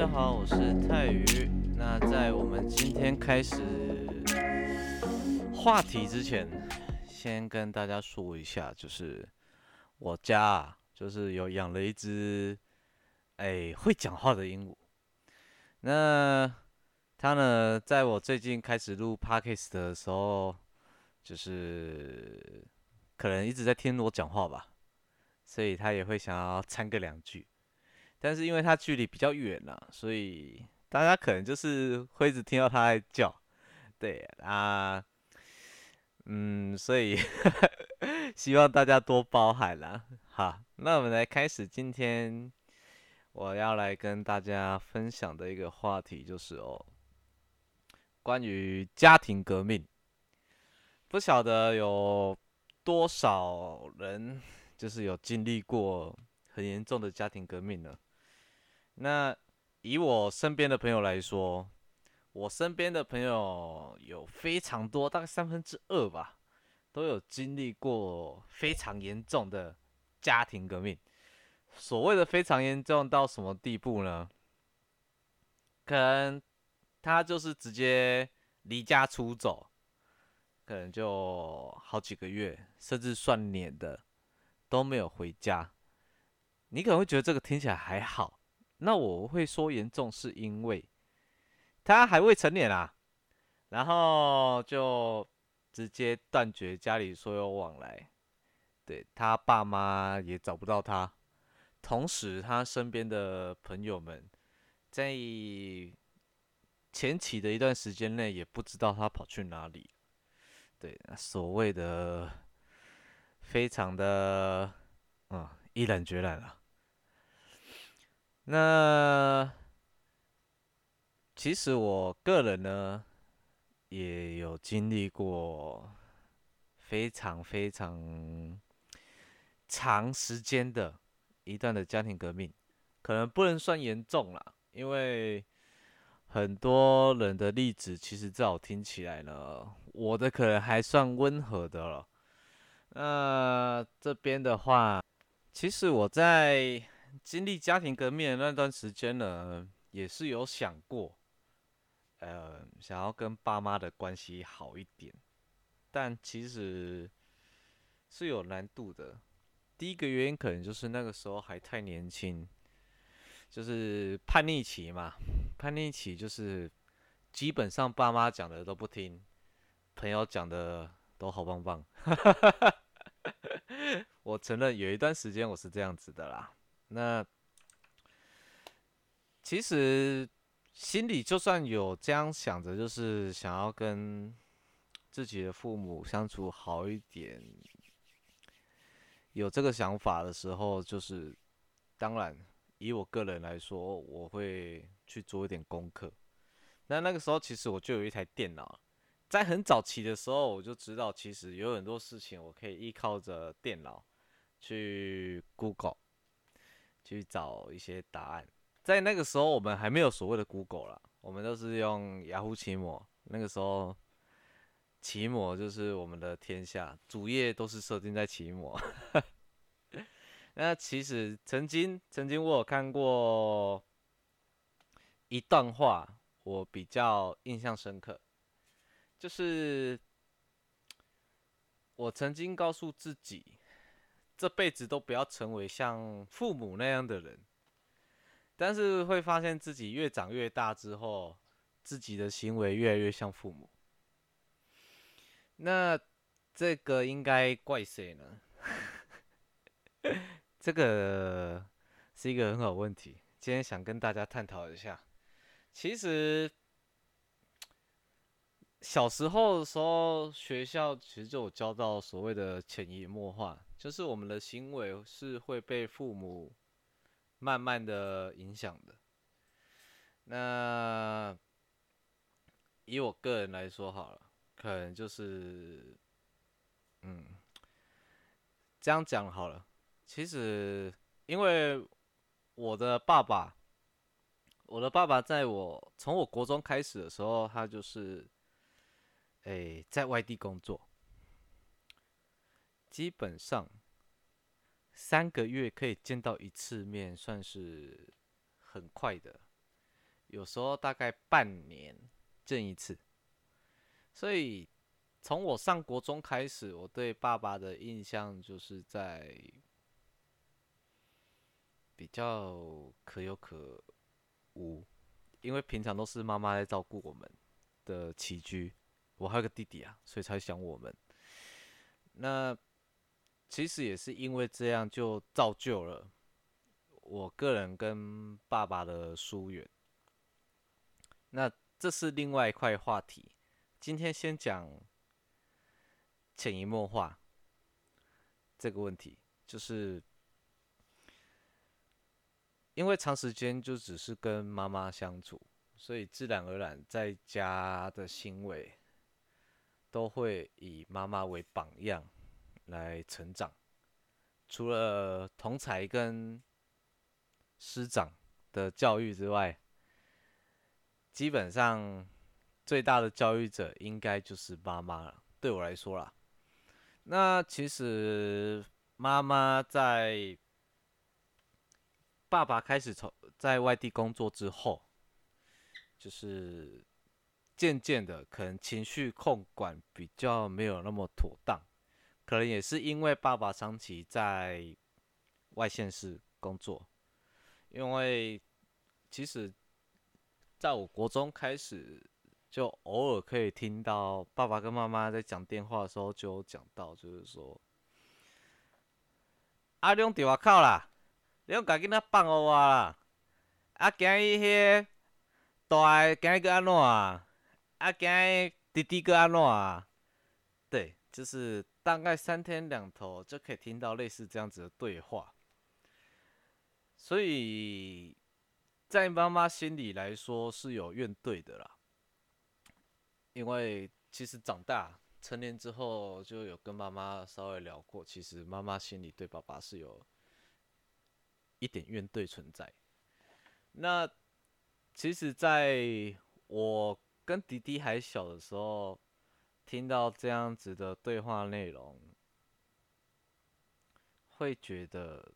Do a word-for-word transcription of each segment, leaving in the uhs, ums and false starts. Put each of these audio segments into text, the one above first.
家好，我是泰宇。那在我们今天开始话题之前，先跟大家说一下，就是我家啊，就是有养了一只哎会讲话的鹦鹉。那它呢，在我最近开始录 podcast 的时候，就是可能一直在听我讲话吧，所以它也会想要掺个两句。但是因为它距离比较远啦，所以大家可能就是会一直听到它在叫。对啊，嗯，所以希望大家多包涵啦。好，那我们来开始今天我要来跟大家分享的一个话题，就是哦，关于家庭革命。不晓得有多少人就是有经历过很严重的家庭革命呢？那以我身边的朋友来说，我身边的朋友有非常多，大概三分之二吧，都有经历过非常严重的家庭革命。所谓的非常严重到什么地步呢？可能他就是直接离家出走，可能就好几个月，甚至算年的都没有回家。你可能会觉得这个听起来还好，那我会说严重是因为他还未成年啊，然后就直接断绝家里所有往来，对他爸妈也找不到他，同时他身边的朋友们在前期的一段时间内也不知道他跑去哪里，对，所谓的非常的嗯毅然决然啊。那其实我个人呢也有经历过非常非常长时间的一段的家庭革命，可能不能算严重啦，因为很多人的例子，其实在我听起来呢，我的可能还算温和的了。那这边的话，其实我在经历家庭革命的那段时间呢，也是有想过，呃，想要跟爸妈的关系好一点，但其实是有难度的。第一个原因可能就是那个时候还太年轻，就是叛逆期嘛。叛逆期就是基本上爸妈讲的都不听，朋友讲的都好棒棒。我承认有一段时间我是这样子的啦。那其实心里就算有这样想着，就是想要跟自己的父母相处好一点，有这个想法的时候，就是当然以我个人来说，我会去做一点功课。那那个时候其实我就有一台电脑，在很早期的时候我就知道，其实有很多事情我可以依靠着电脑去 Google 去找一些答案。在那个时候我们还没有所谓的 Google 啦，我们都是用雅虎奇摩。那个时候奇摩就是我们的天下，主页都是设定在奇摩。那其实曾经曾经我有看过一段话，我比较印象深刻，就是我曾经告诉自己，这辈子都不要成为像父母那样的人，但是会发现自己越长越大之后，自己的行为越来越像父母。那这个应该怪谁呢？这个是一个很好的问题，今天想跟大家探讨一下。其实小时候的时候，学校其实就有教到所谓的潜移默化，就是我们的行为是会被父母慢慢的影响的。那以我个人来说好了，可能就是嗯这样讲好了。其实因为我的爸爸，我的爸爸在我从我国中开始的时候，他就是诶在外地工作，基本上三个月可以见到一次面，算是很快的。 有时候大概半年见一次。所以从我上国中开始，我对爸爸的印象就是在比较可有可无，因为平常都是妈妈在照顾我们的起居。我还有个弟弟啊，所以才想我们。那其实也是因为这样，就造就了我个人跟爸爸的疏远。那这是另外一块话题。今天先讲潜移默化这个问题，就是因为长时间就只是跟妈妈相处，所以自然而然在家的行为都会以妈妈为榜样来成长。除了同才跟师长的教育之外，基本上最大的教育者应该就是妈妈了。对我来说啦，那其实妈妈在爸爸开始从在外地工作之后，就是渐渐的可能情绪控管比较没有那么妥当，可能也是因为爸爸长期在外县市工作。因为其实在我国中开始，就偶尔可以听到爸爸跟妈妈在讲电话的时候，就有讲到，就是说，啊，你用伫外口啦，你用家囡仔放互我啦，啊，今日迄大诶，今日个安怎啊？啊，今日弟弟个安怎啊？对，就是大概三天两头就可以听到类似这样子的对话，所以在妈妈心里来说是有怨怼的啦。因为其实长大成年之后，就有跟妈妈稍微聊过，其实妈妈心里对爸爸是有一点怨怼存在。那其实，在我跟弟弟还小的时候，听到这样子的对话内容，会觉得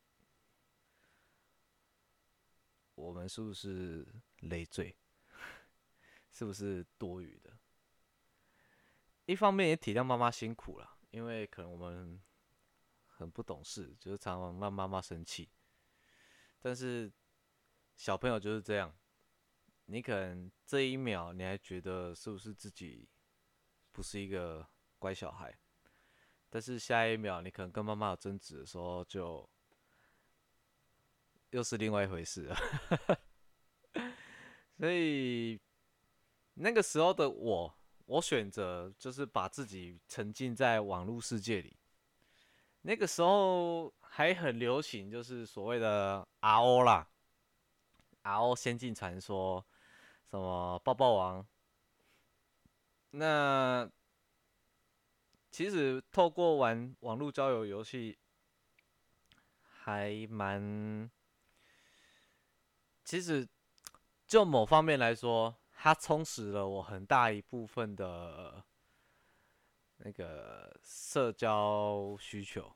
我们是不是累赘，是不是多余的？一方面也体谅妈妈辛苦了，因为可能我们很不懂事，就是常常让妈妈生气。但是小朋友就是这样，你可能这一秒你还觉得是不是自己不是一个乖小孩，但是下一秒你可能跟妈妈有争执的时候，就又是另外一回事了。所以那个时候的我，我选择就是把自己沉浸在网络世界里。那个时候还很流行，就是所谓的 R O 啦，R O 仙境传说，什么抱抱王。那其实透过玩网络交友游戏，还蛮，其实就某方面来说，它充实了我很大一部分的那个社交需求。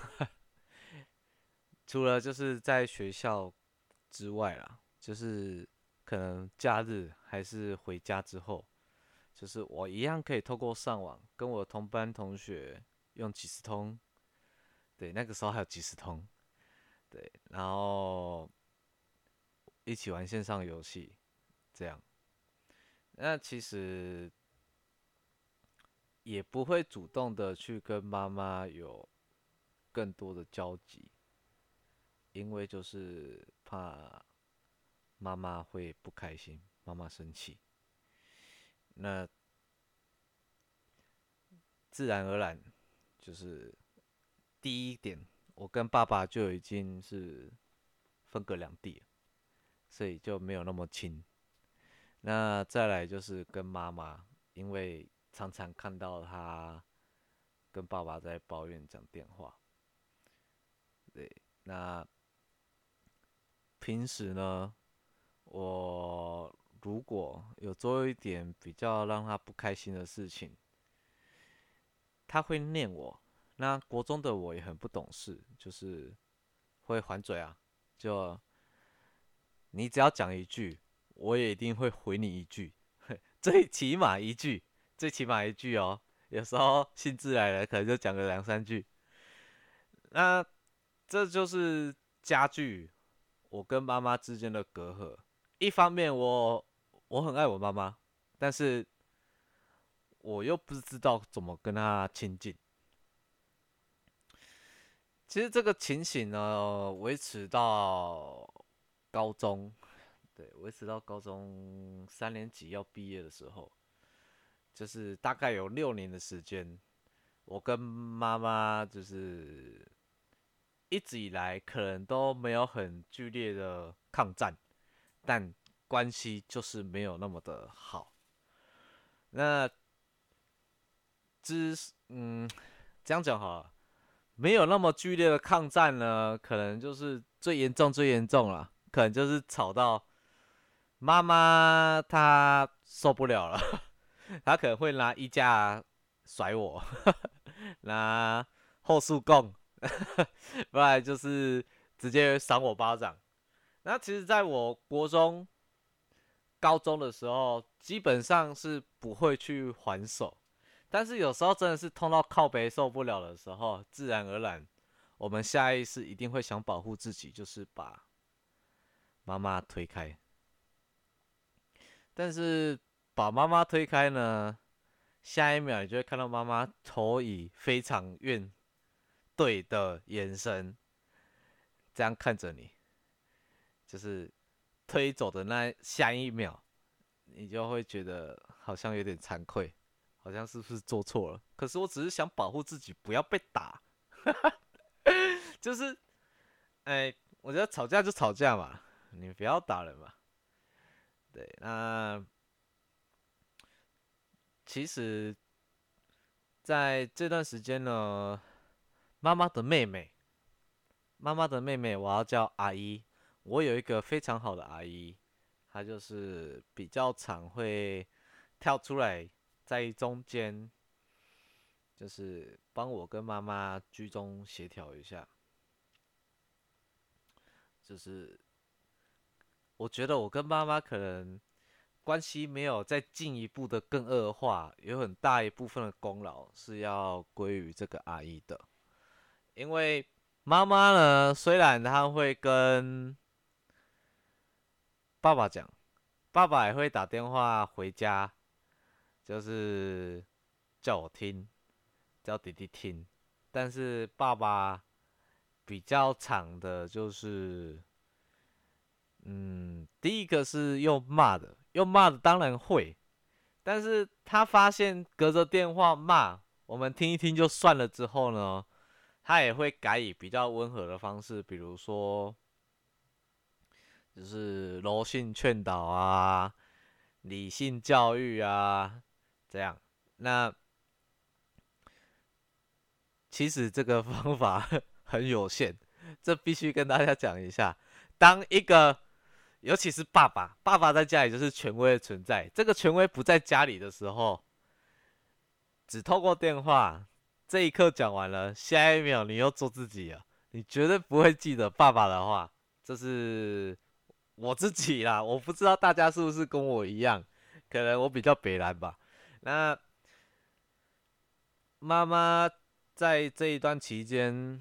除了就是在学校之外啦，就是可能假日还是回家之后，就是我一样可以透过上网跟我同班同学用即时通。对，那个时候还有即时通。对，然后一起玩线上游戏，这样。那其实也不会主动的去跟妈妈有更多的交集，因为就是怕妈妈会不开心，妈妈生气。那自然而然就是第一点，我跟爸爸就已经是分隔两地了，所以就没有那么亲。那再来就是跟妈妈，因为常常看到她跟爸爸在抱怨讲电话。对，那平时呢，我如果有做一点比较让他不开心的事情，他会念我。那国中的我也很不懂事，就是会还嘴啊，就你只要讲一句， 我也一定会回你一句，最起码一句，最起码一句哦。有时候兴致来了，可能就讲个两三句。那这就是加剧我跟妈妈之间的隔阂。一方面我我很爱我妈妈，但是我又不知道怎么跟她亲近。其实这个情形呢，维持到高中，对，维持到高中三年级要毕业的时候，就是大概有六年的时间，我跟妈妈就是一直以来可能都没有很剧烈的抗战，但关系就是没有那么的好。那之嗯，这样讲好了，没有那么剧烈的抗战呢，可能就是最严重最严重了，可能就是吵到妈妈她受不了了，她可能会拿衣架甩我，拿后束供，不然就是直接赏我巴掌。那其实，在我国中、高中的时候，基本上是不会去还手，但是有时候真的是痛到靠北受不了的时候，自然而然，我们下意识一定会想保护自己，就是把妈妈推开。但是把妈妈推开呢，下一秒你就会看到妈妈投以非常怨怼的眼神，这样看着你，就是推走的那下一秒，你就会觉得好像有点惭愧，好像是不是做错了？可是我只是想保护自己，不要被打。就是，哎、欸我觉得吵架就吵架嘛，你不要打人嘛。对，那其实在这段时间呢，妈妈的妹妹，妈妈的妹妹，我要叫阿姨。我有一个非常好的阿姨，她就是比较常会跳出来在中间，就是帮我跟妈妈居中协调一下。就是我觉得我跟妈妈可能关系没有再进一步的更恶化，有很大一部分的功劳是要归于这个阿姨的。因为妈妈呢，虽然她会跟爸爸讲，爸爸也会打电话回家，就是叫我听，叫弟弟听。但是爸爸比较长的就是，嗯，第一个是用骂的，用骂的当然会，但是他发现隔着电话骂，我们听一听就算了之后呢，他也会改以比较温和的方式，比如说就是柔性劝导啊，理性教育啊，这样。那其实这个方法很有限，这必须跟大家讲一下。当一个，尤其是爸爸，爸爸在家里就是权威的存在。这个权威不在家里的时候，只透过电话，这一刻讲完了，下一秒你又做自己了，你绝对不会记得爸爸的话。这是我自己啦，我不知道大家是不是跟我一样，可能我比较北蓝吧。那妈妈在这一段期间，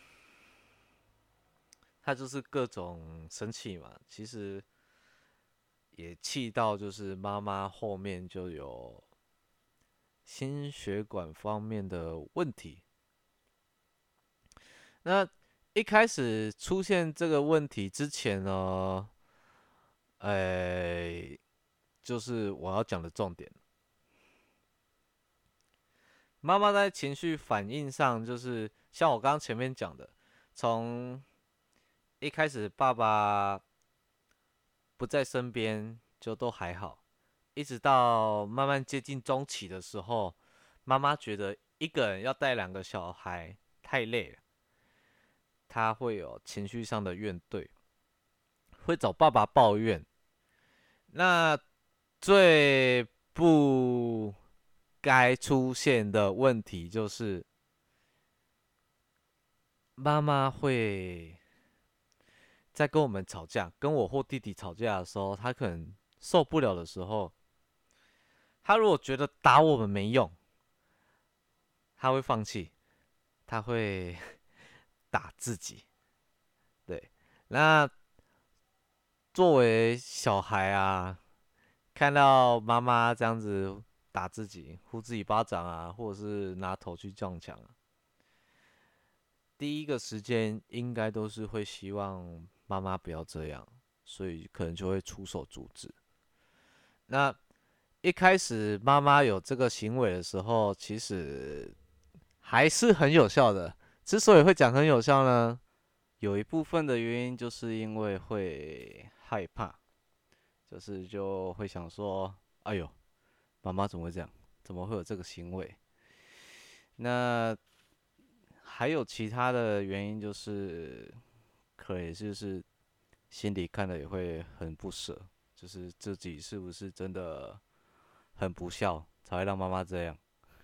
她就是各种生气嘛，其实也气到就是妈妈后面就有心血管方面的问题。那一开始出现这个问题之前呢，呃，就是我要讲的重点。妈妈在情绪反应上，就是像我刚刚前面讲的，从一开始爸爸不在身边就都还好，一直到慢慢接近中期的时候，妈妈觉得一个人要带两个小孩太累了，她会有情绪上的怨怼，会找爸爸抱怨。那最不该出现的问题就是，妈妈会在跟我们吵架，跟我或弟弟吵架的时候，她可能受不了的时候，他如果觉得打我们没用，他会放弃，他会打自己。对，那作为小孩啊，看到妈妈这样子打自己，呼自己巴掌啊，或者是拿头去撞墙啊，第一个时间应该都是会希望妈妈不要这样，所以可能就会出手阻止。那一开始妈妈有这个行为的时候，其实还是很有效的。之所以会讲很有效呢，有一部分的原因就是因为会害怕，就是就会想说，哎呦，妈妈怎么会这样？怎么会有这个行为？那还有其他的原因，就是可能就是心里看了也会很不舍，就是自己是不是真的很不孝，才会让妈妈这样。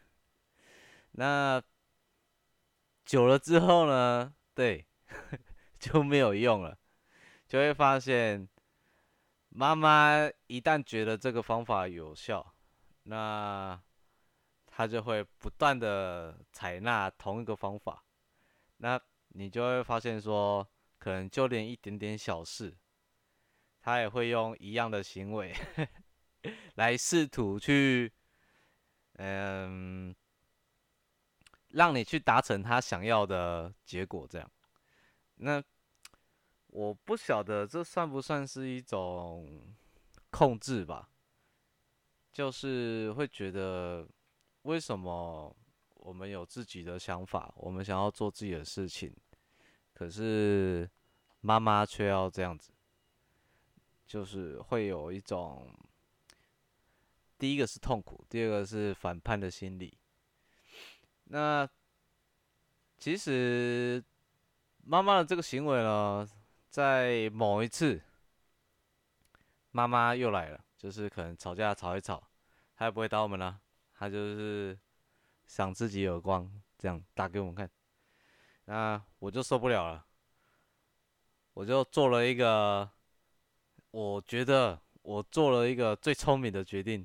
那久了之后呢，对，就没有用了，就会发现妈妈一旦觉得这个方法有效，那她就会不断的采纳同一个方法。那你就会发现说，可能就连一点点小事，她也会用一样的行为来试图去，嗯，让你去达成她想要的结果。这样，那我不晓得这算不算是一种控制吧？就是会觉得，为什么我们有自己的想法，我们想要做自己的事情，可是妈妈却要这样子，就是会有一种，第一个是痛苦，第二个是反叛的心理。那其实妈妈的这个行为呢，在某一次，妈妈又来了，就是可能吵架吵一吵，她也不会打我们啦，她就是赏自己耳光，这样打给我们看。那我就受不了了，我就做了一个，我觉得我做了一个最聪明的决定，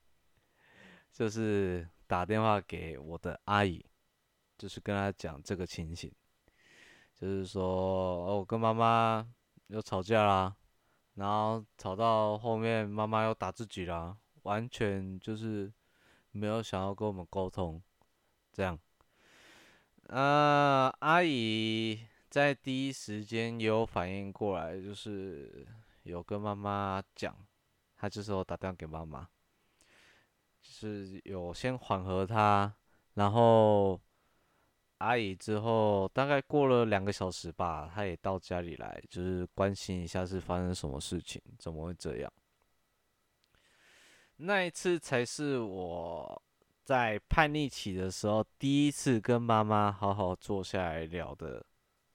就是打电话给我的阿姨，就是跟她讲这个情形，就是说，哦，我跟妈妈又吵架啦，然后吵到后面妈妈又打自己啦，完全就是没有想要跟我们沟通，这样。呃，阿姨在第一时间也有反应过来，就是有跟妈妈讲，她就是有打电话给妈妈，就是有先缓和她，然后阿姨之后大概过了两个小时吧，她也到家里来，就是关心一下是发生什么事情，怎么会这样。那一次才是我在叛逆期的时候第一次跟妈妈好好坐下来聊的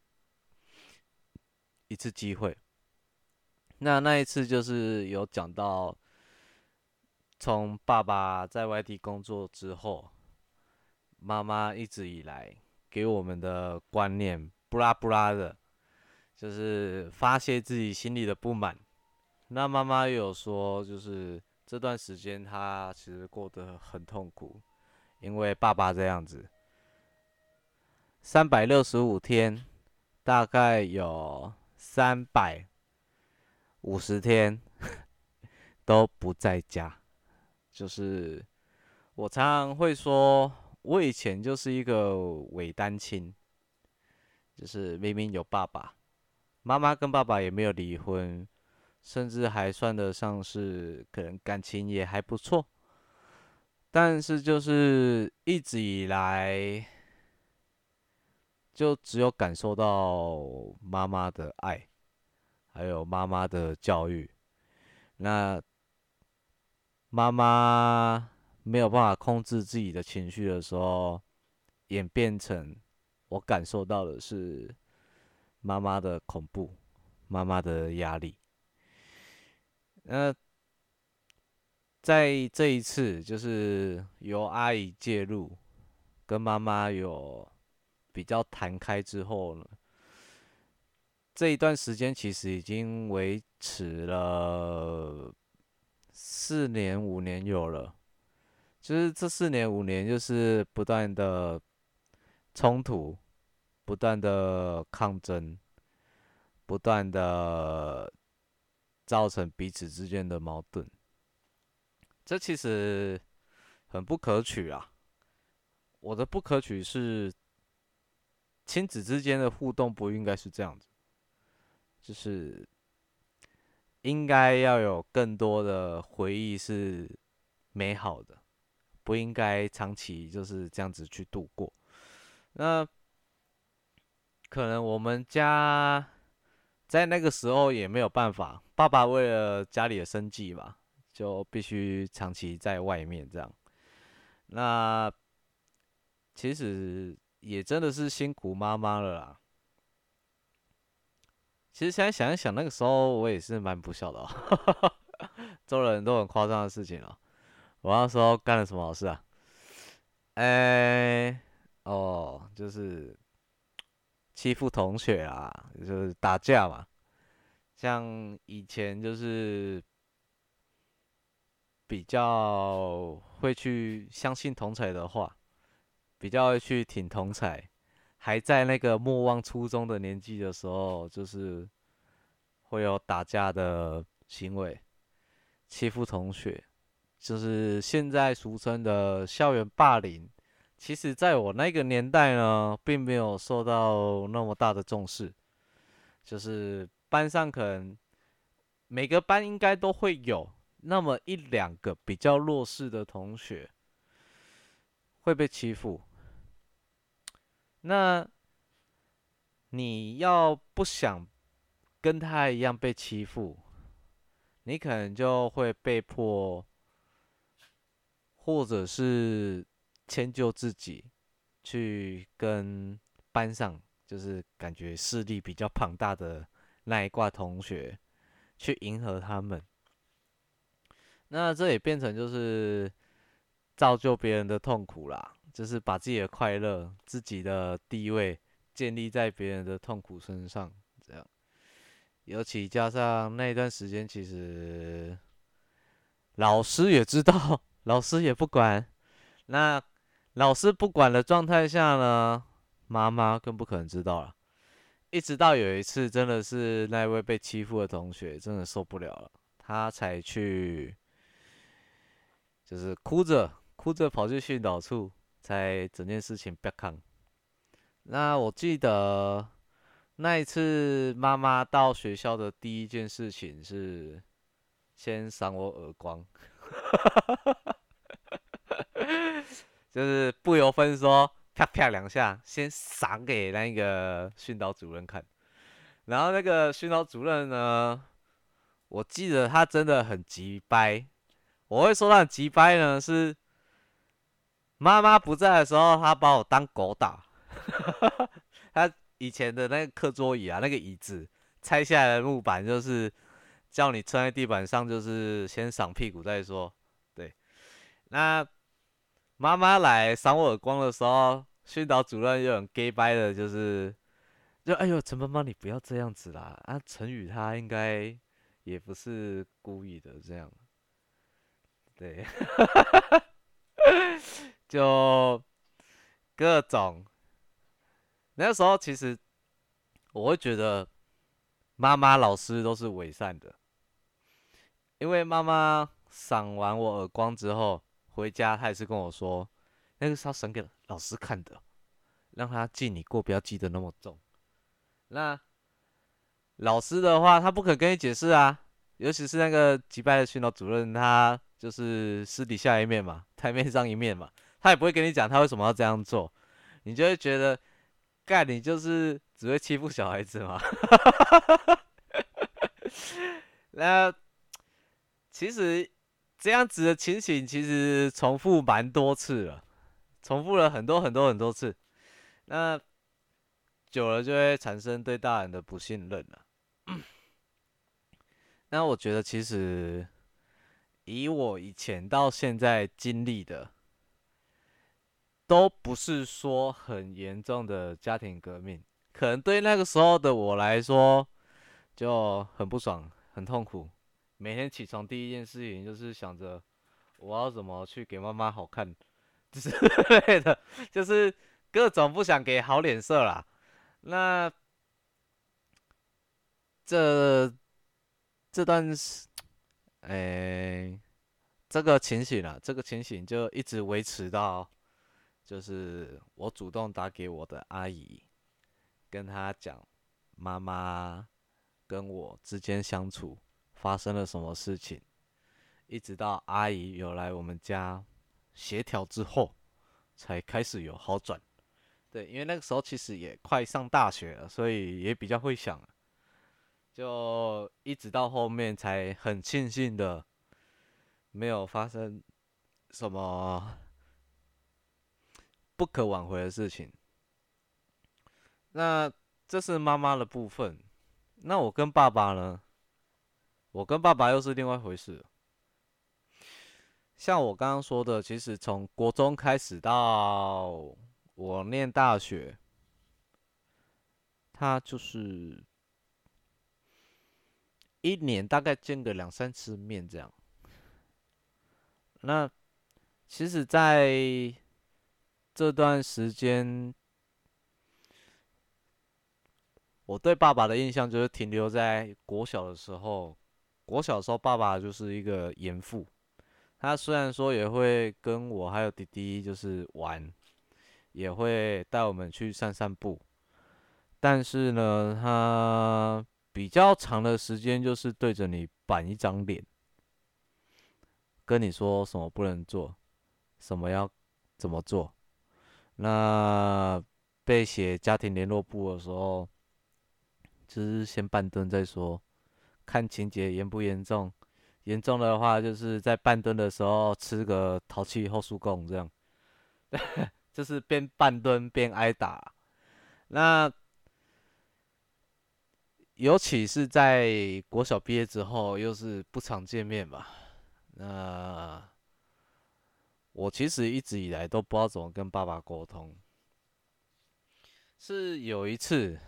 一次机会。那那一次就是有讲到，从爸爸在外地工作之后，妈妈一直以来给我们的观念，布拉布拉的，就是发泄自己心里的不满。那妈妈也有说，就是这段时间她其实过得很痛苦，因为爸爸这样子，三百六十五天，大概有三百五十天都不在家。就是我常常会说，我以前就是一个伪单亲，就是明明有爸爸，妈妈跟爸爸也没有离婚，甚至还算得上是可能感情也还不错，但是就是一直以来就只有感受到妈妈的爱，还有妈妈的教育。那妈妈没有办法控制自己的情绪的时候，演变成我感受到的是妈妈的恐怖，妈妈的压力。那在这一次，就是由阿姨介入，跟妈妈有比较谈开之后呢，这一段时间其实已经维持了四年五年有了，就是这四年五年就是不断的冲突，不断的抗争，不断的造成彼此之间的矛盾，这其实很不可取啊。我的不可取是亲子之间的互动不应该是这样子，就是应该要有更多的回忆是美好的，不应该长期就是这样子去度过。那可能我们家在那个时候也没有办法，爸爸为了家里的生计嘛，就必须长期在外面这样。那其实也真的是辛苦妈妈了啦。其实现在想一想，那个时候我也是蛮不孝的哦，做了很多很夸张的事情哦。我那时候干了什么好事啊？哎、哦，就是欺负同学啊，就是打架嘛。像以前就是比较会去相信同才的话，比较会去挺同才。还在那个莫忘初衷的年纪的时候，就是会有打架的行为，欺负同学，就是现在俗称的校园霸凌。其实，在我那个年代呢，并没有受到那么大的重视，就是班上可能每个班应该都会有那么一两个比较弱势的同学会被欺负。那你要不想跟他一样被欺负，你可能就会被迫，或者是迁就自己，去跟班上就是感觉势力比较庞大的那一挂同学去迎合他们。那这也变成就是造就别人的痛苦啦，就是把自己的快乐、自己的地位建立在别人的痛苦身上，这样。尤其加上那一段时间，其实老师也知道，老师也不管。那老师不管的状态下呢，妈妈更不可能知道了。一直到有一次，真的是那位被欺负的同学真的受不了了，他才去，就是哭着哭着跑去训导处，才整件事情不要扛。那我记得那一次妈妈到学校的第一件事情是先赏我耳光，就是不由分说，啪啪两下，先赏给那个训导主任看。然后那个训导主任呢，我记得他真的很急掰。我会说他很急掰呢，是妈妈不在的时候，他把我当狗打。他以前的那个课桌椅啊，那个椅子拆下来的木板，就是叫你撑在地板上，就是先赏屁股再说。对，那妈妈来赏我耳光的时候，训导主任又很 gay 掰的，就是就哎呦，陈妈妈你不要这样子啦，啊，陈宇他应该也不是故意的这样，对，就各种那时候其实我会觉得妈妈老师都是伪善的，因为妈妈赏完我耳光之后回家，她也是跟我说，那个是要赏给老师看的，让他记你过，不要记得那么重。那老师的话，他不可跟你解释啊，尤其是那个击败的训导主任，他就是私底下一面嘛，台面上一面嘛，他也不会跟你讲他为什么要这样做，你就会觉得，干你就是只会欺负小孩子嘛。那其实这样子的情形其实重复蛮多次了，重复了很多很多很多次，那久了就会产生对大人的不信任了。那我觉得其实以我以前到现在经历的，都不是说很严重的家庭革命，可能对那个时候的我来说就很不爽、很痛苦， 每天起床第一件事情就是想着我要怎么去给妈妈好看之类的，就是各种不想给好脸色啦。那这这段时，诶、这个情形啊，这个情形就一直维持到，就是我主动打给我的阿姨，跟她讲妈妈跟我之间相处发生了什么事情，一直到阿姨有来我们家协调之后，才开始有好转。对，因为那个时候其实也快上大学了，所以也比较会想，就一直到后面才很庆幸的没有发生什么不可挽回的事情。那这是妈妈的部分，那我跟爸爸呢？我跟爸爸又是另外一回事了。像我刚刚说的，其实从国中开始到我念大学，他就是一年大概见个两三次面这样。那其实，在这段时间，我对爸爸的印象就是停留在国小的时候。国小的时候，爸爸就是一个严父。他虽然说也会跟我还有弟弟就是玩，也会带我们去散散步，但是呢，他比较长的时间就是对着你板一张脸，跟你说什么不能做，什么要怎么做。那被写家庭联络簿的时候，就是先半蹲再说，看情节严不严重。严重的话，就是在半蹲的时候吃个淘气后束贡，这样，就是边半蹲边挨打。那尤其是在国小毕业之后，又是不常见面吧。那我其实一直以来都不知道怎么跟爸爸沟通。是有一次，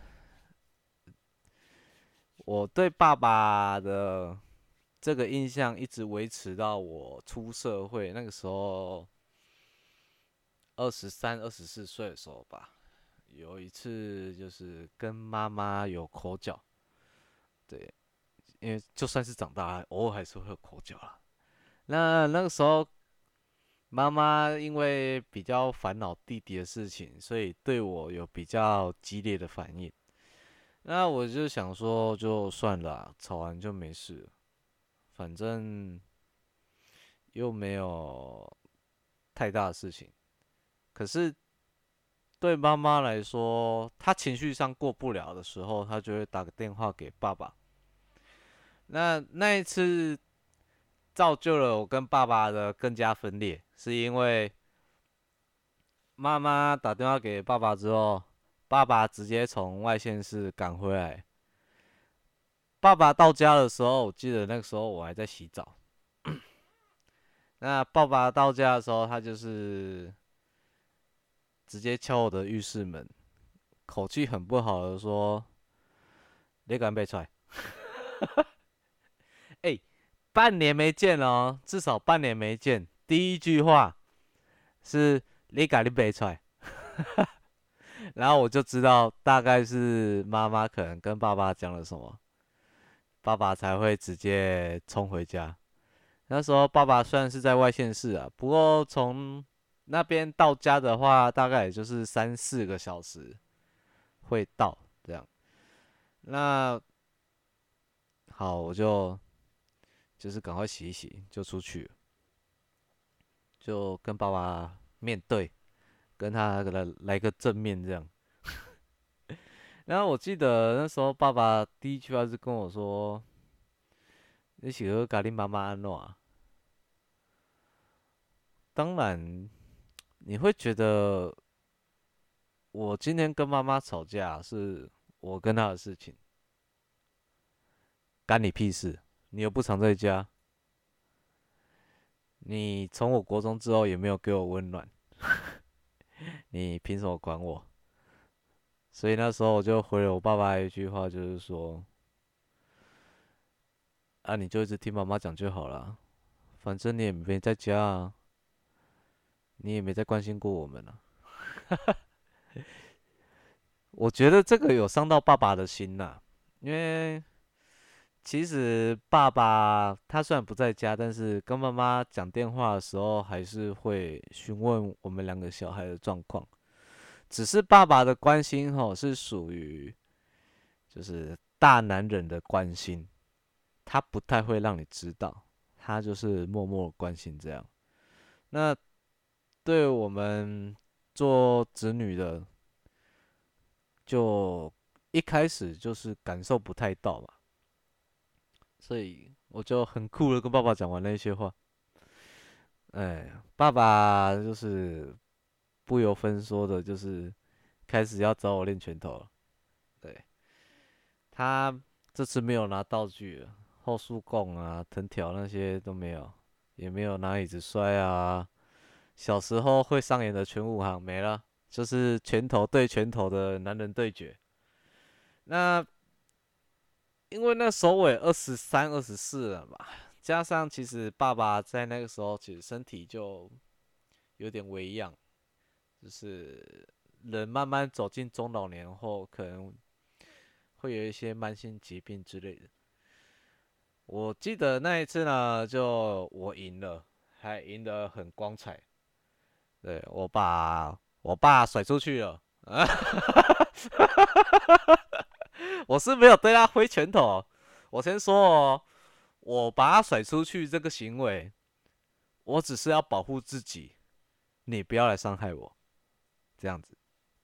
我对爸爸的这个印象一直维持到我出社会那个时候，二十三、二十四岁的时候吧。有一次就是跟妈妈有口角，对，因为就算是长大，偶尔还是会有口角啦。那那个时候，妈妈因为比较烦恼弟弟的事情，所以对我有比较激烈的反应。那我就想说，就算了啊，吵完就没事了，反正又没有太大的事情。可是对妈妈来说，她情绪上过不了的时候，她就会打个电话给爸爸。那那一次造就了我跟爸爸的更加分裂，是因为妈妈打电话给爸爸之后，爸爸直接从外县市赶回来。爸爸到家的时候，我记得那个时候我还在洗澡。那爸爸到家的时候，他就是直接敲我的浴室门，口气很不好的说：“你敢被踹？”哎、欸，半年没见了哦，至少半年没见。第一句话是“你敢你被踹”，然后我就知道大概是妈妈可能跟爸爸讲了什么，爸爸才会直接冲回家。那时候爸爸虽然是在外县市啊，不过从那边到家的话，大概也就是三四个小时会到这样。那好，我就就是赶快洗一洗就出去了，就跟爸爸面对，跟他来来个正面这样。然后我记得那时候爸爸第一句话是跟我说：“你是要甲你妈妈安怎啊？”当然，你会觉得我今天跟妈妈吵架是我跟她的事情，干你屁事？你又不常在家，你从我国中之后也没有给我温暖，你凭什么管我？所以那时候我就回了我爸爸一句话，就是说， 啊，你就一直听妈妈讲就好了，反正你也没在家啊，你也没在关心过我们啊。我觉得这个有伤到爸爸的心呐、因为其实爸爸他虽然不在家，但是跟妈妈讲电话的时候，还是会询问我们两个小孩的状况。只是爸爸的关心吼是属于就是大男人的关心，他不太会让你知道，他就是默默关心这样。那对我们做子女的，就一开始就是感受不太到嘛，所以我就很酷的跟爸爸讲完那些话。哎，爸爸就是不由分说的，就是开始要找我练拳头了。对，他这次没有拿道具了，后束供啊、藤条那些都没有，也没有拿椅子摔啊。小时候会上演的全武行没了，就是拳头对拳头的男人对决。那因为那时候我也二十三、二十四了嘛，加上其实爸爸在那个时候其实身体就有点微恙，就是人慢慢走进中老年后，可能会有一些慢性疾病之类的。我记得那一次呢，就我赢了，还赢得很光彩。对，我把我爸甩出去了，啊，我是没有对他挥拳头哦。我先说哦，我把他甩出去这个行为，我只是要保护自己，你不要来伤害我，这样子。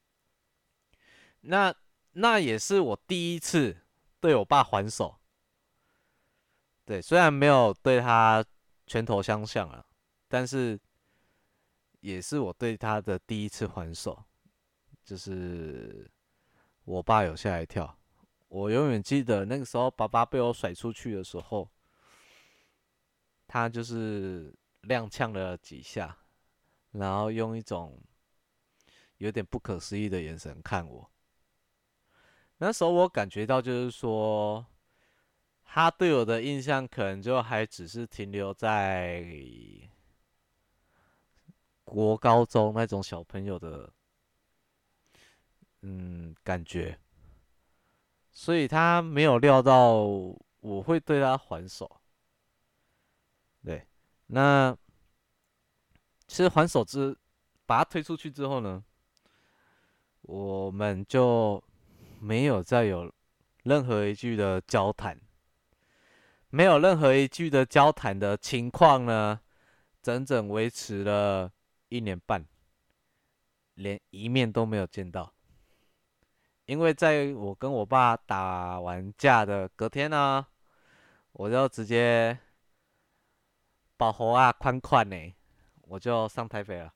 那那也是我第一次对我爸还手，对，虽然没有对他拳头相向啊，但是也是我对他的第一次还手，就是我爸有吓一跳。我永远记得那个时候，爸爸被我甩出去的时候，他就是踉跄了几下，然后用一种有点不可思议的眼神看我。那时候我感觉到，就是说，他对我的印象可能就还只是停留在国高中那种小朋友的嗯感觉，所以他没有料到我会对他还手。对，那其实还手之把他推出去之后呢，我们就没有再有任何一句的交谈，没有任何一句的交谈的情况呢，整整维持了一年半，连一面都没有见到。因为在我跟我爸打完架的隔天呢，我就直接保护啊宽宽呢，我就上台北了，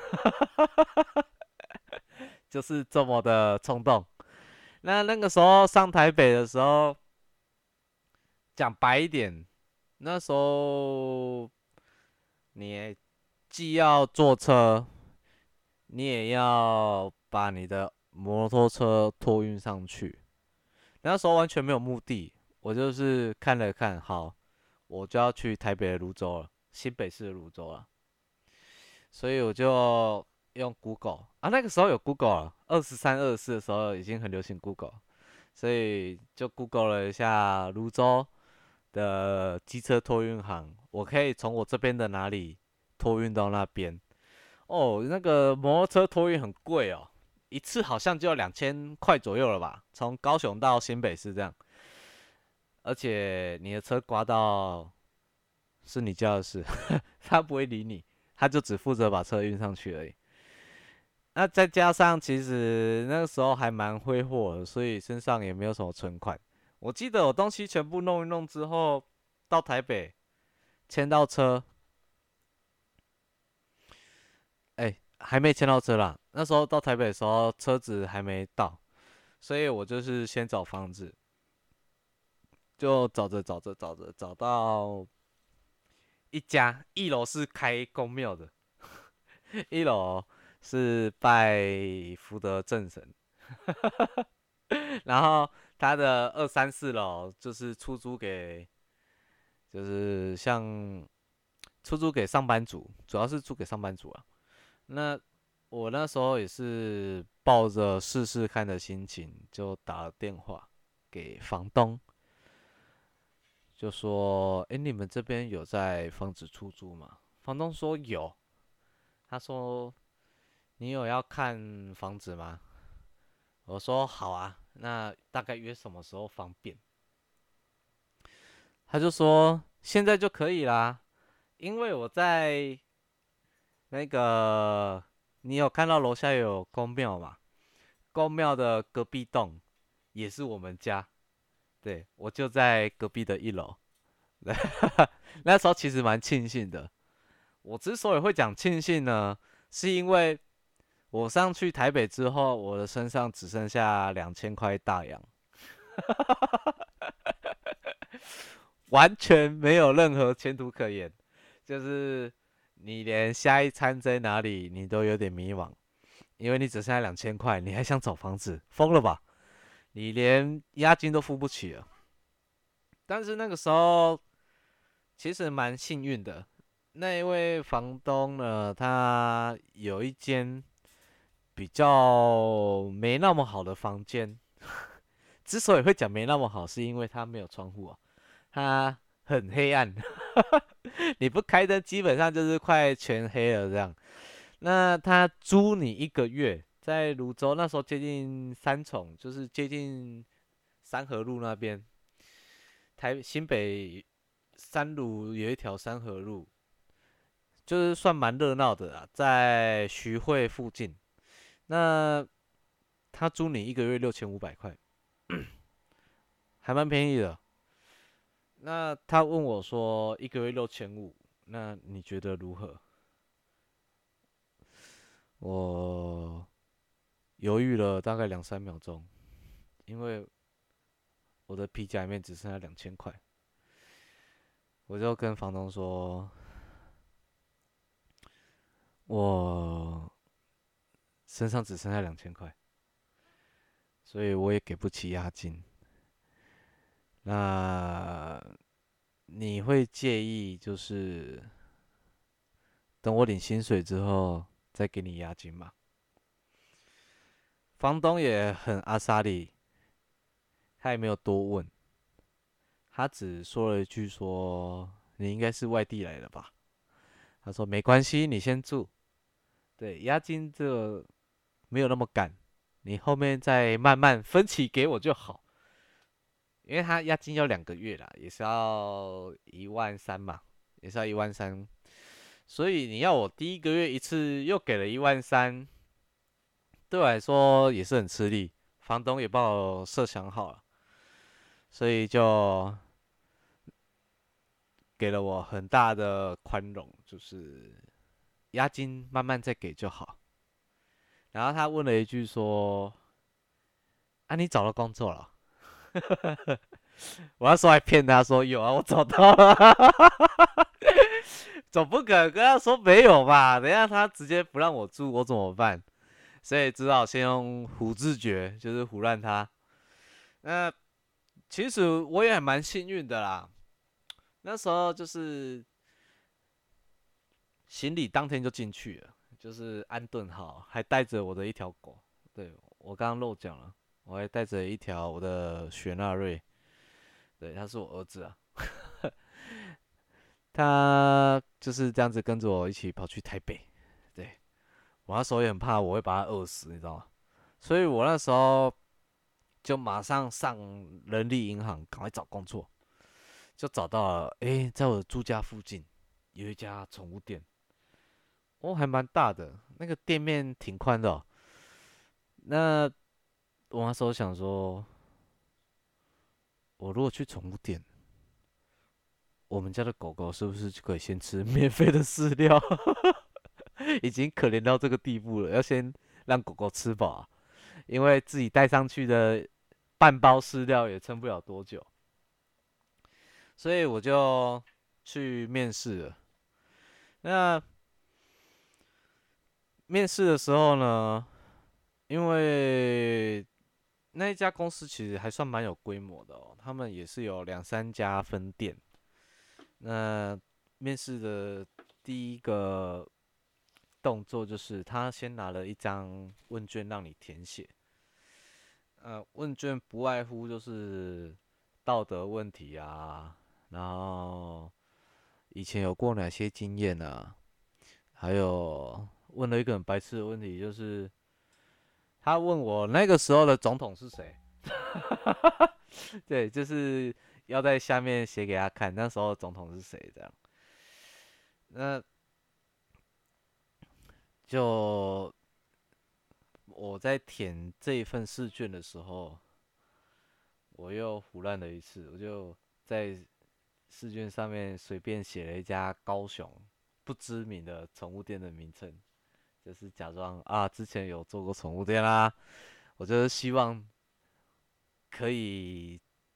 就是这么的冲动。那那个时候上台北的时候，讲白一点，那时候你既要坐车，你也要把你的摩托车托运上去。那时候完全没有目的，我就是看了看，好，我就要去台北的泸州了，新北市的泸州了，所以我就用 Google 啊，那个时候有 Google 了，二十三、二十四的时候已经很流行 Google，所以就 Google 了一下泸州的机车托运行，我可以从我这边的哪里托运到那边。哦，那个摩托车托运很贵哦，一次好像就要两千块左右了吧？从高雄到新北市这样，而且你的车刮到是你家的事，他不会理你，他就只负责把车运上去而已。那再加上其实那个时候还蛮挥霍的，所以身上也没有什么存款。我记得我东西全部弄一弄之后，到台北签到车，哎、还没签到车啦。那时候到台北的时候，车子还没到，所以我就是先找房子，就找着找着找着找到一家，一楼是开公庙的，一楼是拜福德正神，然后他的二三四楼就是出租给就是像出租给上班族，主要是租给上班族啊。那我那时候也是抱着试试看的心情，就打了电话给房东，就说：“哎，你们这边有在房子出租吗？”房东说有，他说：“你有要看房子吗？”我说：“好啊，那大概约什么时候方便？”他就说：“现在就可以啦，因为我在那个，你有看到楼下有公庙嘛？公庙的隔壁栋也是我们家，对，我就在隔壁的一楼。那时候其实蛮庆幸的。我之所以会讲庆幸呢，是因为我上去台北之后，我的身上只剩下两千块大洋，完全没有任何前途可言，就是你连下一餐在哪里你都有点迷惘，因为你只剩下两千块，你还想找房子，疯了吧？你连押金都付不起了。但是那个时候其实蛮幸运的，那一位房东呢，他有一间比较没那么好的房间。之所以会讲没那么好，是因为它没有窗户啊，它很黑暗，你不开灯基本上就是快全黑了这样。那他租你一个月，在泸州那时候接近三重，就是接近三河路那边，台新北三鲁有一条三河路，就是算蛮热闹的啦，在徐汇附近。那他租你一个月六千五百块，还蛮便宜的。那他问我说一个月六千五，那你觉得如何？我犹豫了大概两三秒钟，因为我的皮夹里面只剩下两千块，我就跟房东说，我身上只剩下两千块，所以我也给不起押金。那你会介意就是等我领薪水之后再给你押金吗？房东也很阿莎里，他也没有多问，他只说了一句说你应该是外地来的吧？他说没关系，你先住，对，押金这个没有那么赶，你后面再慢慢分期给我就好。因为他押金要两个月啦，也是要一万三嘛，也是要一万三，所以你要我第一个月一次又给了一万三，对我来说也是很吃力。房东也帮我设想好了，所以就给了我很大的宽容，就是押金慢慢再给就好。然后他问了一句说：“啊，你找到工作了？”我那时候还骗他说有啊，我找到了。总不可能跟他说没有吧？等一下他直接不让我住，我怎么办？所以只好先用唬字诀，就是唬烂他。那其实我也还蛮幸运的啦，那时候就是行李当天就进去了，就是安顿好，还带着我的一条狗。对，我刚刚漏讲了，我还带着一条我的雪纳瑞。对，他是我儿子啊。他就是这样子跟着我一起跑去台北。对，我那时候也很怕我会把他饿死，你知道吗？所以我那时候就马上上人力银行，赶快找工作，就找到了。诶，在我的住家附近有一家宠物店，哦，还蛮大的，那个店面挺宽的哦。那我那时候想说，我如果去宠物店，我们家的狗狗是不是就可以先吃免费的饲料？已经可怜到这个地步了，要先让狗狗吃饱啊，因为自己带上去的半包饲料也撑不了多久，所以我就去面试了。那面试的时候呢，因为那一家公司其实还算蛮有规模的哦，他们也是有两三家分店。 那面试的第一个动作就是他先拿了一张问卷让你填写。呃，问卷不外乎就是道德问题啊，然后以前有过哪些经验啊，还有问了一个很白痴的问题，就是他问我那个时候的总统是谁？对，就是要在下面写给他看，那时候总统是谁这样。那就我在填这一份试卷的时候，我又胡乱了一次，我就在试卷上面随便写了一家高雄不知名的宠物店的名称，就是假装啊之前有做过宠物店啦，我就是希望可以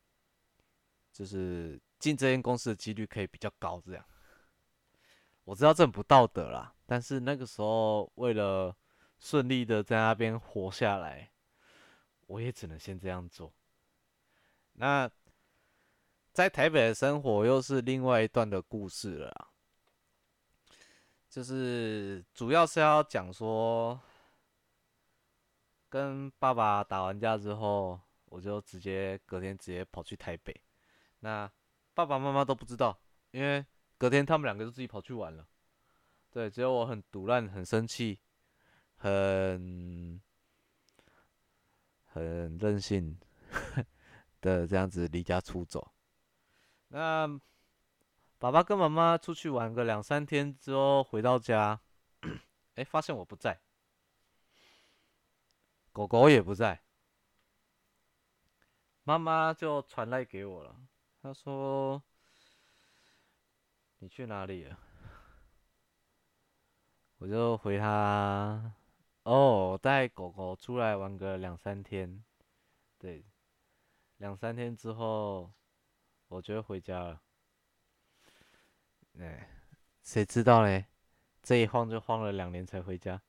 就是进这间公司的几率可以比较高，这样。我知道这很不道德啦，但是那个时候为了顺利的在那边活下来，我也只能先这样做。那在台北的生活又是另外一段的故事了啦，就是主要是要讲说，跟爸爸打完架之后，我就直接隔天直接跑去台北。那爸爸妈妈都不知道，因为隔天他们两个就自己跑去玩了。对，只有我很毒烂、很生气、很很任性的这样子离家出走。那爸爸跟妈妈出去玩个两三天之后回到家，哎，发现我不在，狗狗也不在，妈妈就传来给我了。她说：“你去哪里了？”我就回她：“哦，我带狗狗出来玩个两三天。对，两三天之后我就会回家了。”哎，谁知道嘞？这一晃就晃了两年才回家。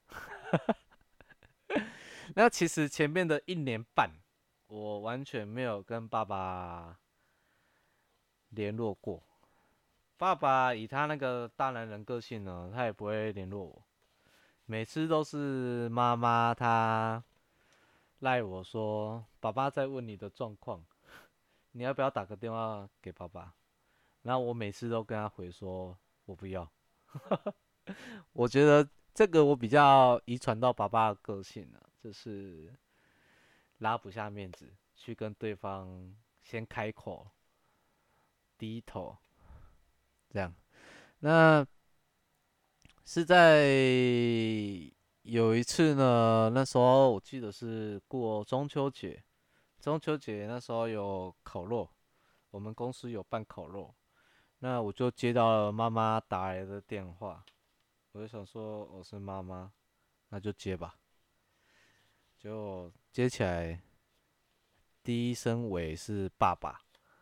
那其实前面的一年半，我完全没有跟爸爸联络过。爸爸以他那个大男人个性呢，他也不会联络我，每次都是妈妈她赖我说，爸爸在问你的状况，你要不要打个电话给爸爸？然后我每次都跟他回说，我不要。我觉得这个我比较遗传到爸爸的个性啊，就是拉不下面子去跟对方先开口低头这样。那是在有一次呢，那时候我记得是过中秋节，中秋节那时候有烤肉，我们公司有办烤肉，那我就接到了妈妈打来的电话，我就想说我是妈妈，那就接吧，就接起来，第一声喂是爸爸，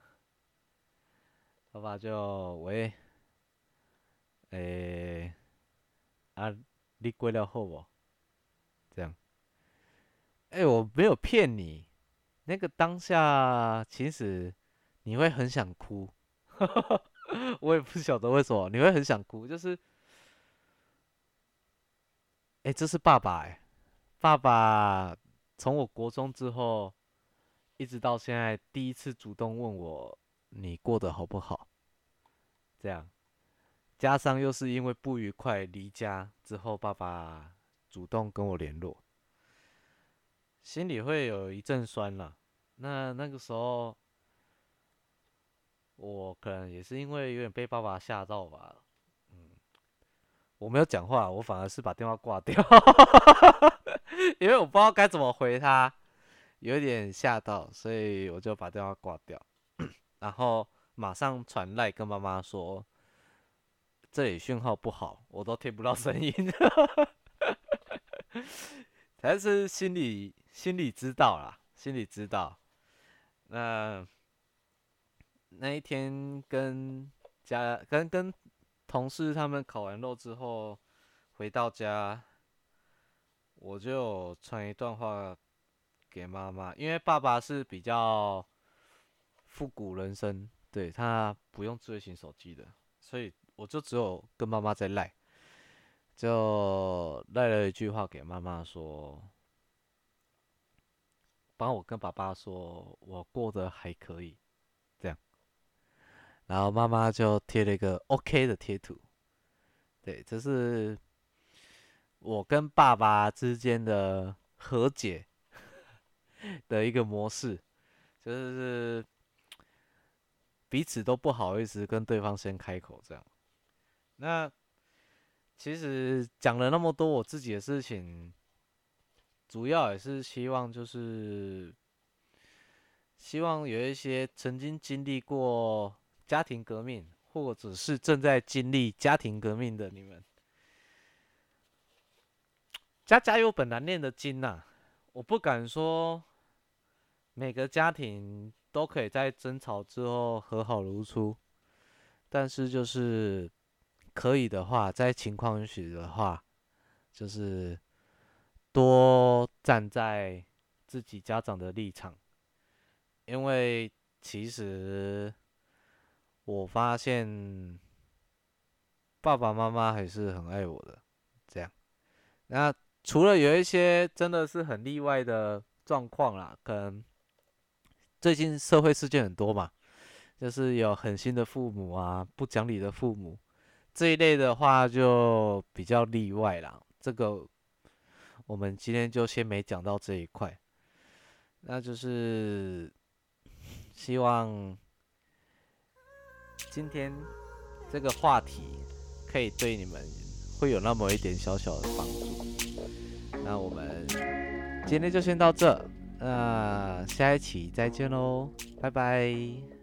爸爸就喂，诶、啊，你过了好不？这样，诶、我没有骗你，那个当下其实你会很想哭，我也不晓得为什么你会很想哭，就是诶、这是爸爸诶、爸爸从我国中之后一直到现在第一次主动问我你过得好不好，这样。加上又是因为不愉快离家之后，爸爸主动跟我联络，心里会有一阵酸啦。那那个时候，我可能也是因为有点被爸爸吓到吧，我没有讲话，我反而是把电话挂掉，因为我不知道该怎么回他，有点吓到，所以我就把电话挂掉，然后马上传赖跟妈妈说，这里讯号不好，我都听不到声音。但是心里心里知道啦，心里知道。那那一天跟家跟跟同事他们烤完肉之后回到家，我就传一段话给妈妈，因为爸爸是比较复古人生，对他不用智慧型手机的。 所以我就只有跟妈妈在赖，就赖了一句话给妈妈说，帮我跟爸爸说我过得还可以，这样，然后妈妈就贴了一个 OK 的贴图，对，这是我跟爸爸之间的和解的一个模式，就是彼此都不好意思跟对方先开口这样。那其实讲了那么多我自己的事情，主要也是希望就是希望有一些曾经经历过家庭革命，或者是正在经历家庭革命的你们，家家有本难念的经呐、啊。我不敢说每个家庭都可以在争吵之后和好如初，但是就是可以的话，在情况允许的话，就是多站在自己家长的立场，因为其实我发现爸爸妈妈还是很爱我的。这样，那除了有一些真的是很例外的状况啦，可能最近社会事件很多嘛，就是有狠心的父母啊，不讲理的父母这一类的话，就比较例外啦。这个我们今天就先没讲到这一块，那就是希望今天这个话题可以对你们会有那么一点小小的帮助。那我们今天就先到这，那下一期再见喽，拜拜。